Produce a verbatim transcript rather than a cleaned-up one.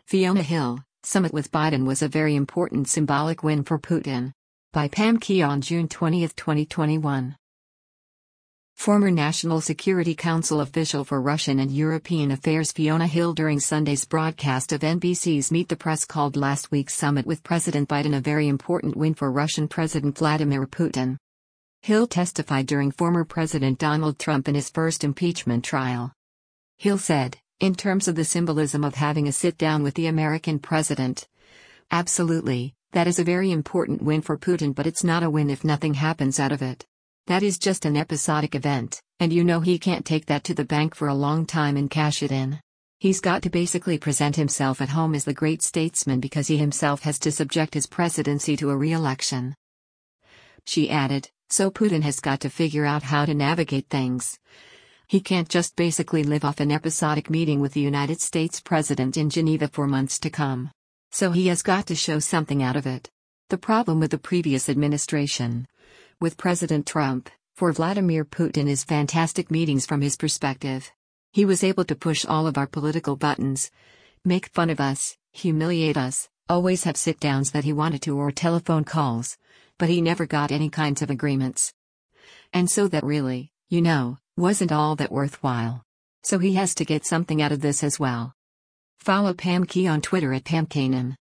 Fiona Hill, summit with Biden was a very important symbolic win for Putin. By Pam Key on June twentieth, twenty twenty-one. Former National Security Council official for Russian and European Affairs Fiona Hill during Sunday's broadcast of N B C's Meet the Press called last week's summit with President Biden a very important win for Russian President Vladimir Putin. Hill testified during former President Donald Trump in his first impeachment trial. Hill said, in terms of the symbolism of having a sit-down with the American president, absolutely, that is a very important win for Putin, but it's not a win if nothing happens out of it. That is just an episodic event, and you know he can't take that to the bank for a long time and cash it in. He's got to basically present himself at home as the great statesman because he himself has to subject his presidency to a re-election. She added, so Putin has got to figure out how to navigate things. He can't just basically live off an episodic meeting with the United States president in Geneva for months to come. So he has got to show something out of it. The problem with the previous administration, with President Trump, for Vladimir Putin is fantastic meetings from his perspective. He was able to push all of our political buttons, make fun of us, humiliate us, always have sit-downs that he wanted to or telephone calls, but he never got any kinds of agreements. And so that really, you know, wasn't all that worthwhile. So he has to get something out of this as well. Follow Pam Key on Twitter at Pam Kanan.